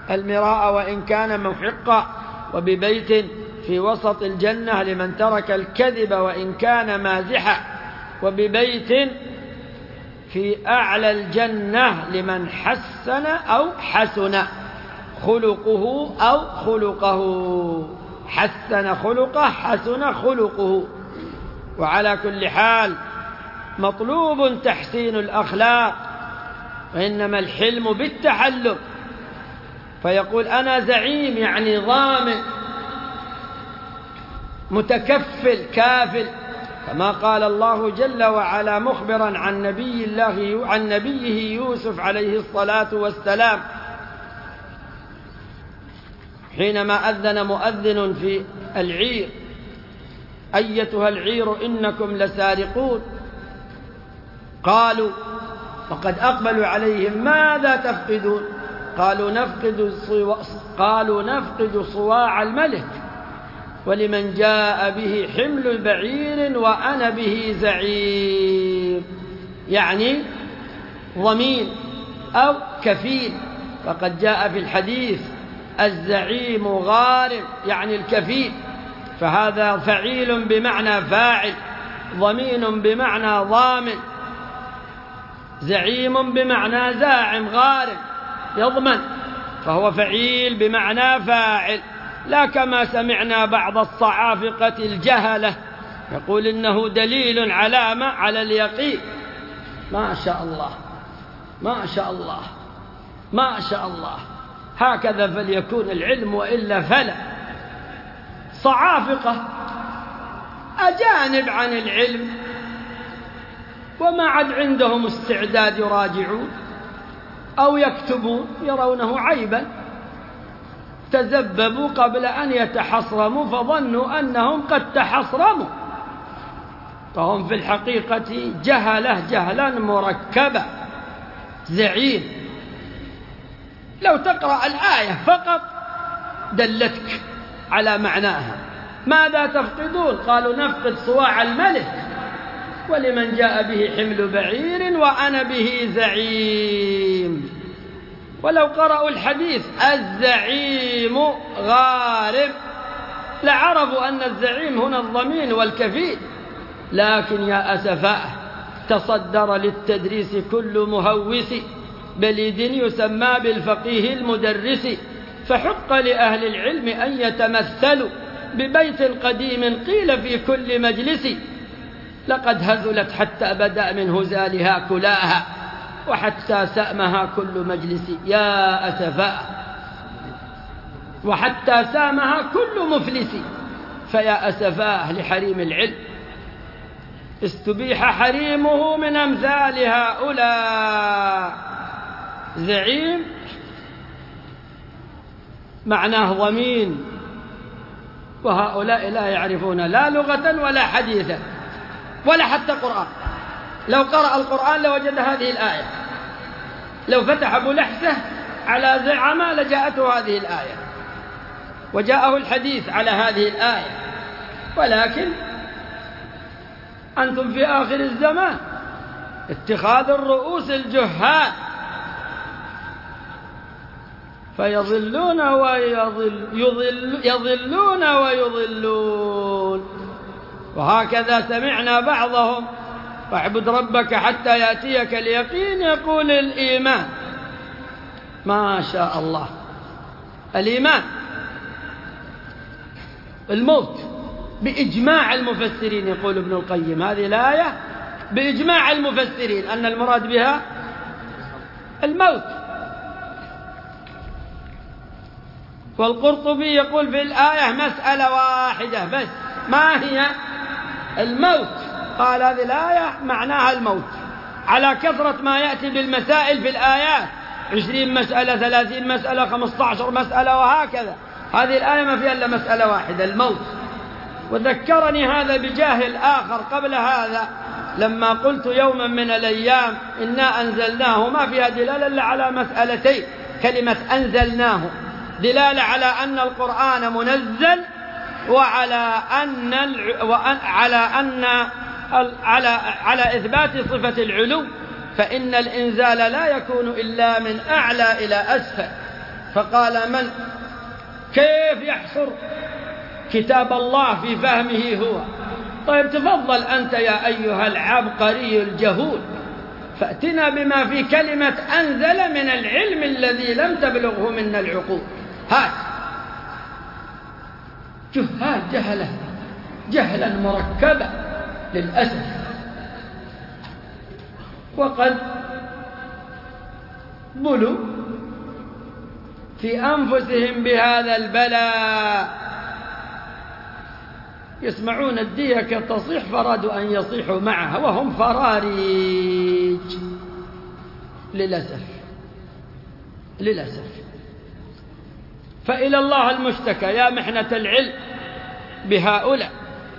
المراء وإن كان محقا، وببيت في وسط الجنة لمن ترك الكذب وإن كان مازحا، وببيت في أعلى الجنة لمن حسن أو حسن خلقه أو خلقه، حسن خلقه حسن خلقه. وعلى كل حال مطلوب تحسين الأخلاق، وإنما الحلم بالتحلم. فيقول أنا زعيم يعني ضامن متكفل كافل، كما قال الله جل وعلا مخبرا عن نبيه يوسف عليه الصلاة والسلام حينما أذن مؤذن في العير: أيتها العير إنكم لسارقون. قالوا وقد أقبلوا عليهم: ماذا تفقدون؟ قالوا نفقد صواع الملك ولمن جاء به حمل بعير وأنا به زعيم، يعني ضمين أو كفيل. فقد جاء في الحديث: الزعيم غارم، يعني الكفيل. فهذا فعيل بمعنى فاعل، ضمين بمعنى ضامن، زعيم بمعنى زاعم، غارم يضمن، فهو فعيل بمعنى فاعل. لا كما سمعنا بعض الصعافقة الجهلة يقول إنه دليل علامة على اليقين. ما شاء الله ما شاء الله ما شاء الله، هكذا فليكون العلم وإلا فلا. صعافقة أجانب عن العلم وما عد عندهم استعداد يراجعون أو يكتبون، يرونه عيبا، تذببوا قبل أن يتحصرموا فظنوا أنهم قد تحصرموا، فهم في الحقيقة جهلا مركبا. زعيم لو تقرأ الآية فقط دلتك على معناها. ماذا تفقدون؟ قالوا نفقد صواع الملك ولمن جاء به حمل بعير وأنا به زعيم. ولو قرأوا الحديث الزعيم غارم لعرفوا أن الزعيم هنا الضمين والكفيل. لكن يا أسفاه تصدر للتدريس كل مهوس بليد يسمى بالفقيه المدرس، فحق لأهل العلم أن يتمثلوا ببيت قديم قيل في كل مجلس: لقد هزلت حتى بدأ من هزالها كلاها وحتى سأمها كل مجلس. يا أسفاه، وحتى سامها كل مفلس. فيا أسفاه لحريم العلم استبيح حريمه من أمثال هؤلاء. زعيم معناه ضمين، وهؤلاء لا يعرفون لا لغة ولا حديثا ولا حتى قرآن. لو قرأ القرآن لوجد هذه الآية، لو فتح أبو لحسة على زعمة لجاءته هذه الآية وجاءه الحديث على هذه الآية. ولكن أنتم في آخر الزمان اتخاذ الرؤوس الجهال، فيضلون يضلون ويضلون. وهكذا سمعنا بعضهم: واعبد ربك حتى يأتيك اليقين، يقول الإيمان. ما شاء الله، الإيمان الموت بإجماع المفسرين. يقول ابن القيم هذه الآية بإجماع المفسرين أن المراد بها الموت. والقرطبي يقول في الآية مسألة واحدة بس، ما هي؟ الموت. قال هذه الآية معناها الموت، على كثرة ما يأتي بالمسائل في الآيات، 20 مسألة 30 مسألة 15 مسألة وهكذا. هذه الآية ما فيها إلا مسألة واحدة، الموت. وذكرني هذا بجاهل آخر قبل هذا لما قلت يوما من الأيام إنا أنزلناه، ما فيها دلالة إلا على مسألتين. كلمة أنزلناه دلالة على أن القرآن منزل، وعلى على إثبات صفة العلو، فإن الإنزال لا يكون إلا من أعلى إلى أسفل. فقال من كيف يحصر كتاب الله في فهمه هو؟ طيب تفضل أنت يا أيها العبقري الجهول، فأتنا بما في كلمة أنزل من العلم الذي لم تبلغه منا العقول. هات جهال جهلة جهلا مركبا للأسف، وقد بلوا في أنفسهم بهذا البلاء. يسمعون الديكة تصيح فرادوا أن يصيحوا معها وهم فراريج. للأسف للأسف. فإلى الله المشتكى يا محنة العلم بهؤلاء.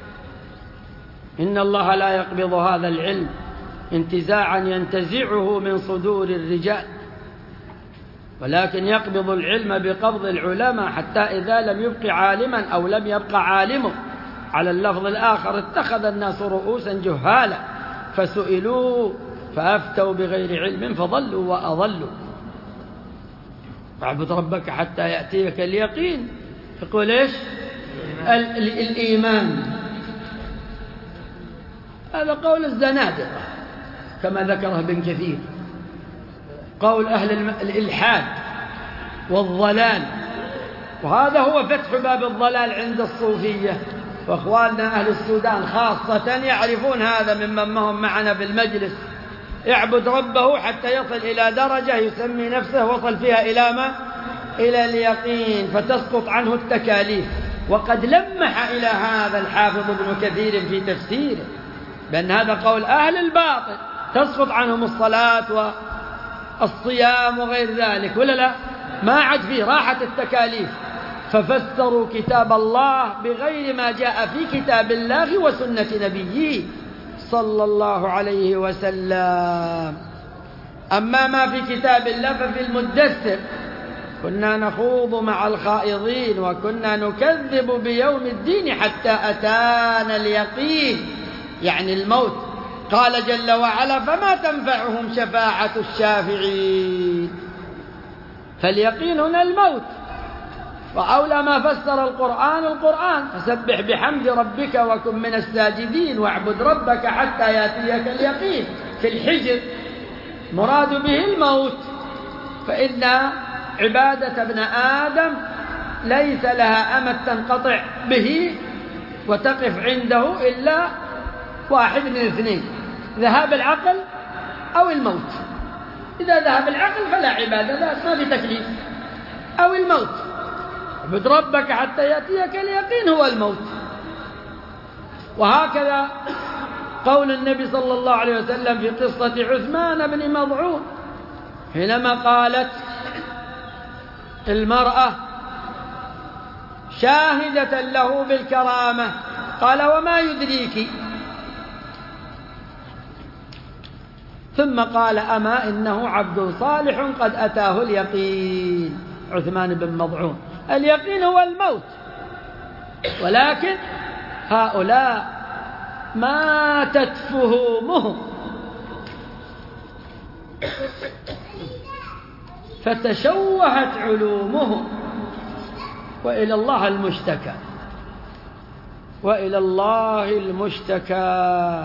إن الله لا يقبض هذا العلم انتزاعا ينتزعه من صدور الرجال، ولكن يقبض العلم بقبض العلماء، حتى إذا لم يبق عالما أو لم يبق عالم على اللفظ الآخر اتخذ الناس رؤوسا جهالا فسئلوا فأفتوا بغير علم فضلوا وأضلوا. واعبد ربك حتى يأتيك اليقين. يقول إيش؟ الإيمان. هذا قول الزنادقة كما ذكره ابن كثير، قول أهل الإلحاد والضلال، وهذا هو فتح باب الضلال عند الصوفية. وأخواننا أهل السودان خاصة يعرفون هذا ممن هم معنا في المجلس. يعبد ربه حتى يصل إلى درجة يسمي نفسه وصل فيها إلى ما؟ إلى اليقين، فتسقط عنه التكاليف. وقد لمح إلى هذا الحافظ ابن كثير في تفسيره بأن هذا قول أهل الباطل، تسقط عنهم الصلاة والصيام وغير ذلك، ولا لا؟ ما عاد فيه راحة التكاليف. ففسروا كتاب الله بغير ما جاء في كتاب الله وسنة نبيه صلى الله عليه وسلم. أما ما في كتاب الله ففي المدثر كنا نخوض مع الخائضين وكنا نكذب بيوم الدين حتى أتانا اليقين، يعني الموت. قال جل وعلا فما تنفعهم شفاعة الشافعين. فاليقين هنا الموت. وأولى ما فسر القرآن فسبح بحمد ربك وكن من الساجدين واعبد ربك حتى يأتيك اليقين. في الحجر مراد به الموت، فإن عبادة ابن آدم ليس لها أمد تنقطع به وتقف عنده إلا واحد من اثنين: ذهاب العقل أو الموت. إذا ذهب العقل فلا عبادة، ما في تكليف، أو الموت. اعبد ربك حتى يأتيك اليقين هو الموت. وهكذا قول النبي صلى الله عليه وسلم في قصة عثمان بن مظعون حينما قالت المرأة شاهدة له بالكرامة قال وما يدريك؟ ثم قال أما إنه عبد صالح قد أتاه اليقين. عثمان بن مظعون اليقين هو الموت، ولكن هؤلاء ماتت فهومهم فتشوهت علومهم. وإلى الله المشتكى، وإلى الله المشتكى.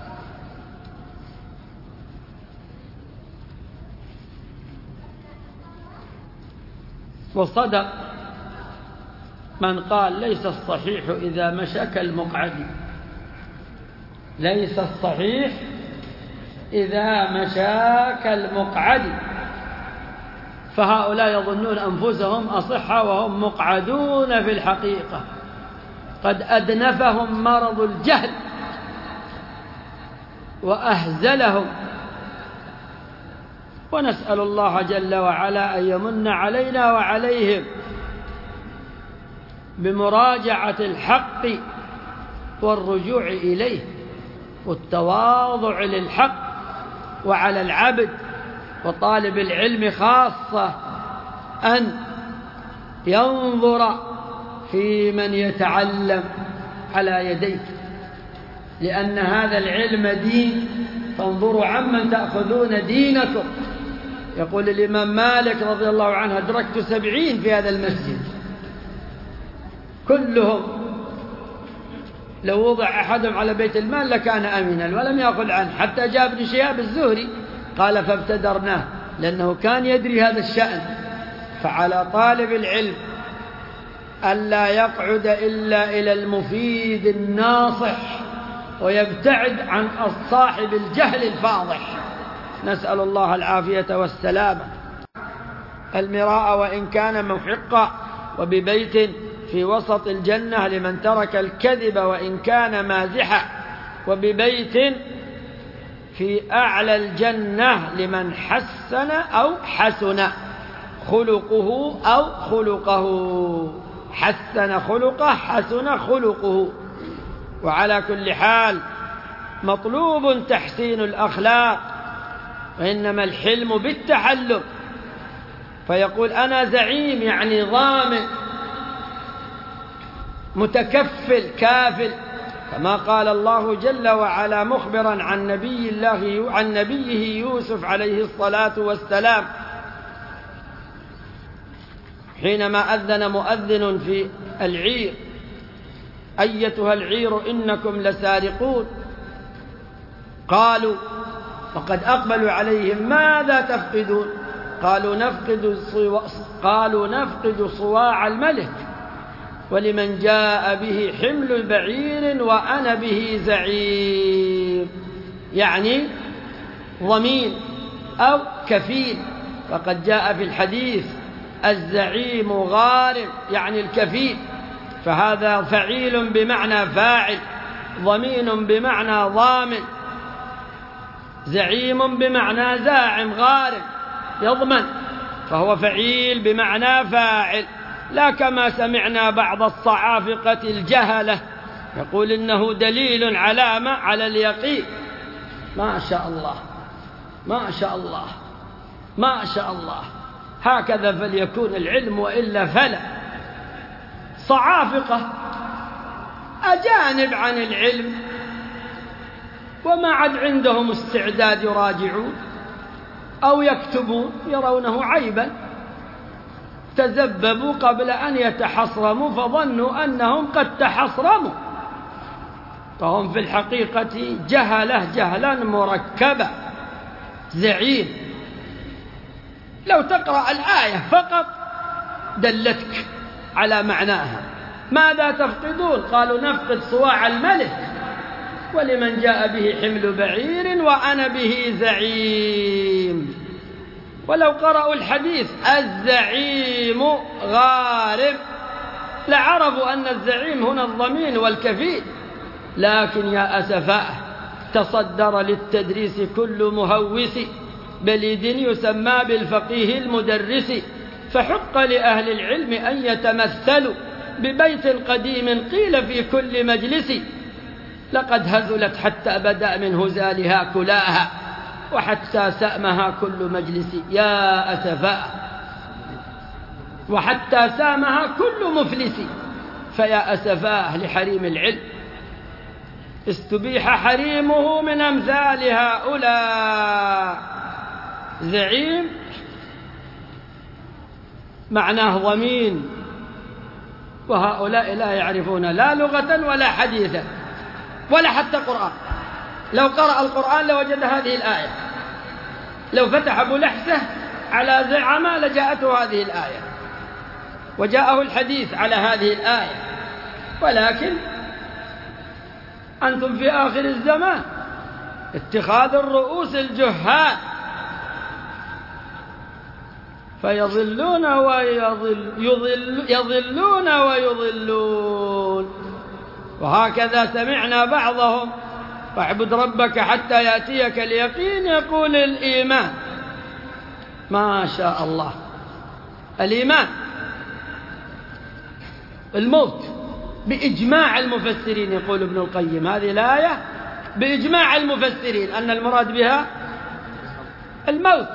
وصدق من قال ليس الصحيح إذا مشى كالمقعد، ليس الصحيح إذا مشى كالمقعد. فهؤلاء يظنون أنفسهم أصحة وهم مقعدون في الحقيقة. قد أدنفهم مرض الجهل وأهزلهم. ونسأل الله جل وعلا أن يمن علينا وعليهم بمراجعة الحق والرجوع إليه والتواضع للحق. وعلى العبد وطالب العلم خاصة أن ينظر في من يتعلم على يديك، لأن هذا العلم دين. فانظروا عمن تأخذون دينكم. يقول الإمام مالك رضي الله عنه: أدركت 70 في هذا المسجد، كلهم لو وضع أحدهم على بيت المال لكان أمينا ولم يأخذ عنه، حتى جاء ابن شهاب الزهري قال: فابتدرناه، لأنه كان يدري هذا الشأن. فعلى طالب العلم ألا يقعد إلا إلى المفيد الناصح، ويبتعد عن صاحب الجهل الفاضح، نسأل الله العافية والسلامة. المراء وإن كان محقا، وببيت في وسط الجنة لمن ترك الكذب وإن كان مازحا، وببيت في أعلى الجنة لمن حسن أو حسن خلقه أو خلقه، حسن خلقه حسن خلقه. وعلى كل حال مطلوب تحسين الأخلاق، وإنما الحلم بالتحلم. فيقول: أنا زعيم، يعني ضامن، متكفل، كافل، كما قال الله جل وعلا مخبرا عن نبيه يوسف عليه الصلاة والسلام حينما أذن مؤذن في العير: أيتها العير إنكم لسارقون. قالوا وقد أقبلوا عليهم: ماذا تفقدون؟ قالوا نفقد صواع الملك ولمن جاء به حمل بعير وأنا به زعيم، يعني ضمين أو كفيل. وقد جاء في الحديث: الزعيم غارم، يعني الكفيل. فهذا فعيل بمعنى فاعل، ضمين بمعنى ضامن، زعيم بمعنى زاعم، غارم يضمن، فهو فعيل بمعنى فاعل. لا كما سمعنا بعض الصعافقة الجهلة يقول إنه دليل علامة على اليقين. ما شاء الله، ما شاء الله، ما شاء الله، هكذا فليكون العلم، وإلا فلا. صعافقة أجانب عن العلم، وما عد عندهم استعداد يراجعون أو يكتبون، يرونه عيبا، تذببوا قبل أن يتحصرموا فظنوا أنهم قد تحصرموا، فهم في الحقيقة جهلا مركبا. زعيم لو تقرأ الآية فقط دلتك على معناها. ماذا تفقدون؟ قالوا نفقد صواع الملك ولمن جاء به حمل بعير وأنا به زعيم. ولو قرأوا الحديث الزعيم غارم لعرفوا أن الزعيم هنا الضمين والكفيل، لكن يا أسفاه تصدر للتدريس كل مهوس بليد يسمى بالفقيه المدرس، فحق لأهل العلم أن يتمثلوا ببيت قديم قيل في كل مجلس: لقد هزلت حتى بدأ من هزالها كلاها وحتى سأمها كل مجلس. يا أسفاء، وحتى سامها كل مفلس. فيا أسفاه لحريم العلم، استبيح حريمه من أمثال هؤلاء. زعيم معناه ضمين، وهؤلاء لا يعرفون لا لغة ولا حديثا ولا حتى قرآن. لو قرأ القرآن لوجد هذه الآية، لو فتح أبو لحسة على زعمة لجاءته هذه الآية، وجاءه الحديث على هذه الآية. ولكن أنتم في آخر الزمان اتخاذ الرؤوس الجهال، فيضلون يضلون ويضلون. وهكذا سمعنا بعضهم: واعبد ربك حتى يأتيك اليقين، يقول الإيمان. ما شاء الله، الإيمان الموت بإجماع المفسرين. يقول ابن القيم هذه الآية بإجماع المفسرين أن المراد بها الموت.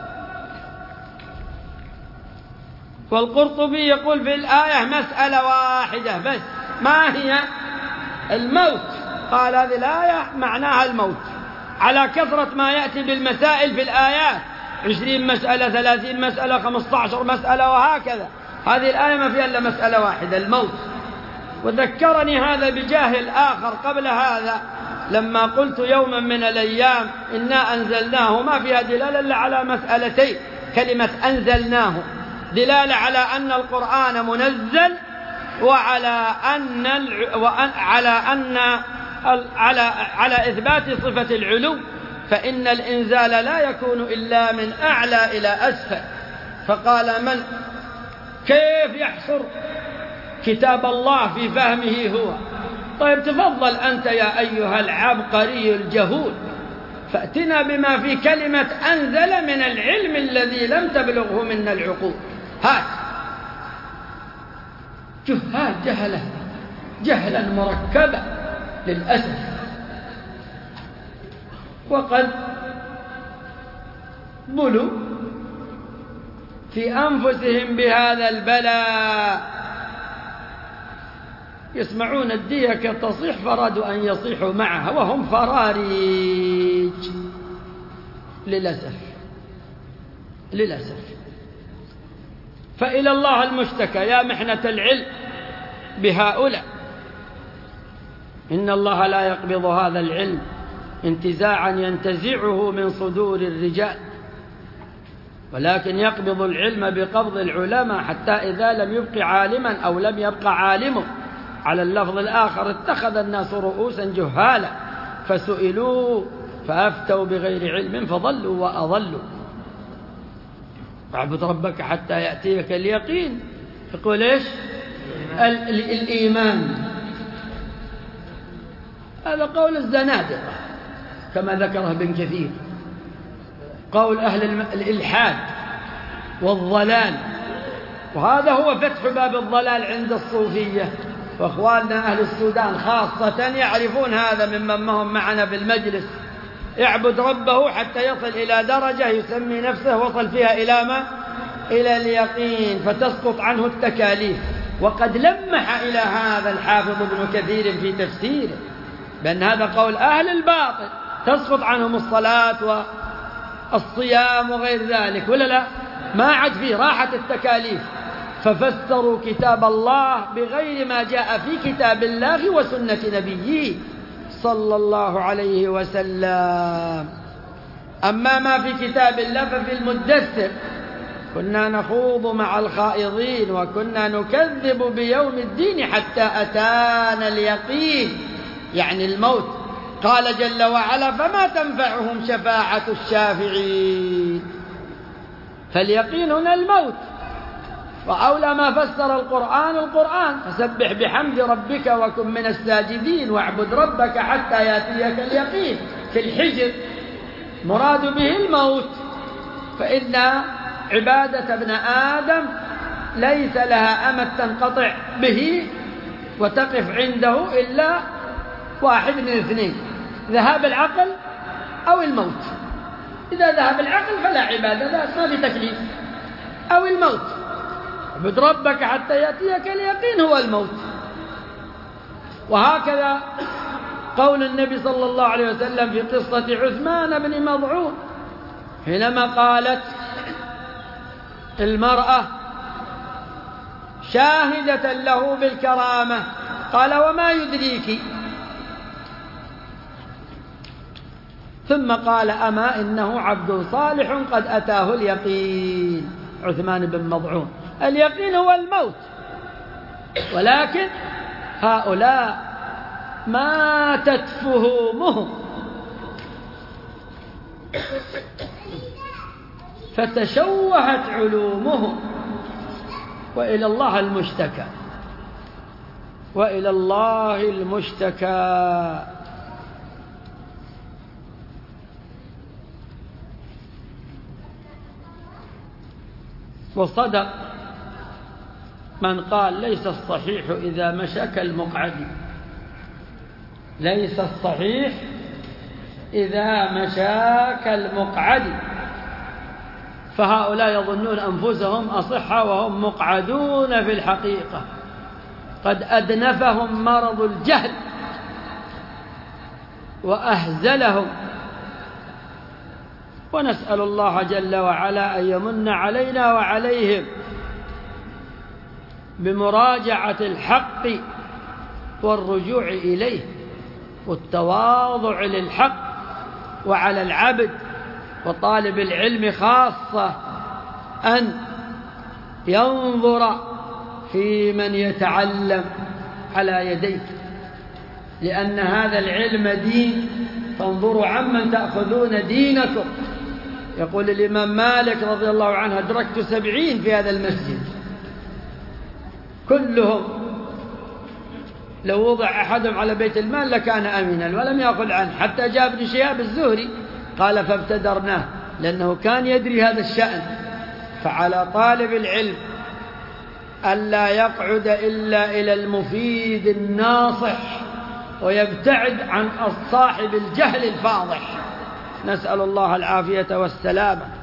والقرطبي يقول في الآية مسألة واحدة بس، ما هي؟ الموت. قال هذه الآية معناها الموت، على كثرة ما يأتي بالمسائل في الآيات 20 مسألة 30 مسألة 15 مسألة وهكذا. هذه الآية ما فيها إلا مسألة واحدة، الموت. وذكرني هذا بجاهل آخر قبل هذا لما قلت يوما من الأيام إنا أنزلناه، ما فيها دلالة إلا على مسألتين. كلمة أنزلناه دلالة على أن القرآن منزل، وعلى أن على إثبات صفة العلو، فإن الإنزال لا يكون إلا من أعلى إلى أسفل. فقال من كيف يحصر كتاب الله في فهمه هو؟ طيب تفضل أنت يا أيها العبقري الجهول، فأتنا بما في كلمة أنزل من العلم الذي لم تبلغه منا العقول. هات جهال جهلا مركبا للأسف، وقد بلوا في أنفسهم بهذا البلاء. يسمعون الديكة تصيح فرادوا أن يصيحوا معها وهم فراريج. للأسف. فإلى الله المشتكى يا محنة العلم بهؤلاء. إن الله لا يقبض هذا العلم انتزاعا ينتزعه من صدور الرجال، ولكن يقبض العلم بقبض العلماء، حتى إذا لم يبق عالما أو لم يبق عالم، على اللفظ الآخر اتخذ الناس رؤوسا جهالا فسئلوا فأفتوا بغير علم فضلوا وأضلوا. واعبد ربك حتى يأتيك اليقين. يقول إيش؟ الإيمان. هذا قول الزنادقة كما ذكره ابن كثير، قول أهل الإلحاد والضلال، وهذا هو فتح باب الضلال عند الصوفية. وأخواننا أهل السودان خاصة يعرفون هذا ممن هم معنا في المجلس. يعبد ربه حتى يصل إلى درجة يسمي نفسه وصل فيها إلى ما؟ إلى اليقين، فتسقط عنه التكاليف. وقد لمح إلى هذا الحافظ ابن كثير في تفسيره بأن هذا قول أهل الباطل، تسقط عنهم الصلاة والصيام وغير ذلك، ولا لا؟ ما عاد فيه راحة التكاليف، ففسروا كتاب الله بغير ما جاء في كتاب الله وسنة نبيه صلى الله عليه وسلم. أما ما في كتاب الله ففي المدثر كنا نخوض مع الخائضين وكنا نكذب بيوم الدين حتى أتانا اليقين، يعني الموت. قال جل وعلا فما تنفعهم شفاعة الشافعين. فاليقين هنا الموت. وأولى ما فسر القرآن فسبح بحمد ربك وكن من الساجدين واعبد ربك حتى يأتيك اليقين. في الحجر مراد به الموت، فإن عبادة ابن آدم ليس لها أمد تنقطع به وتقف عنده إلا واحد من اثنين: ذهاب العقل أو الموت. إذا ذهب العقل فلا عبادة، ما في تكليف، أو الموت. اعبد ربك حتى يأتيك اليقين هو الموت. وهكذا قول النبي صلى الله عليه وسلم في قصة عثمان بن مظعون حينما قالت المرأة شاهدة له بالكرامة، قال وما يدريك؟ ثم قال أما إنه عبد صالح قد أتاه اليقين. عثمان بن مظعون اليقين هو الموت، ولكن هؤلاء ماتت فهومهم فتشوهت علومهم، وإلى الله المشتكى، وإلى الله المشتكى. وصدق من قال ليس الصحيح إذا مشى كالمقعد، ليس الصحيح إذا مشى كالمقعد. فهؤلاء يظنون أنفسهم أصحة وهم مقعدون في الحقيقة، قد أدنفهم مرض الجهل وأهزلهم ونسأل الله جل وعلا أن يمن علينا وعليهم بمراجعة الحق والرجوع إليه والتواضع للحق وعلى العبد وطالب العلم خاصة أن ينظر في من يتعلم على يديك، لأن هذا العلم دين، فانظروا عمن تأخذون دينكم. يقول الإمام مالك رضي الله عنه: أدركت 70 في هذا المسجد كلهم لو وضع أحدهم على بيت المال لكان أمينا ولم يأخذ عنه، حتى جاء ابن شهاب الزهري قال فابتدرناه، لأنه كان يدري هذا الشأن. فعلى طالب العلم ألا يقعد إلا إلى المفيد الناصح ويبتعد عن صاحب الجهل الفاضح. نسأل الله العافية والسلامة.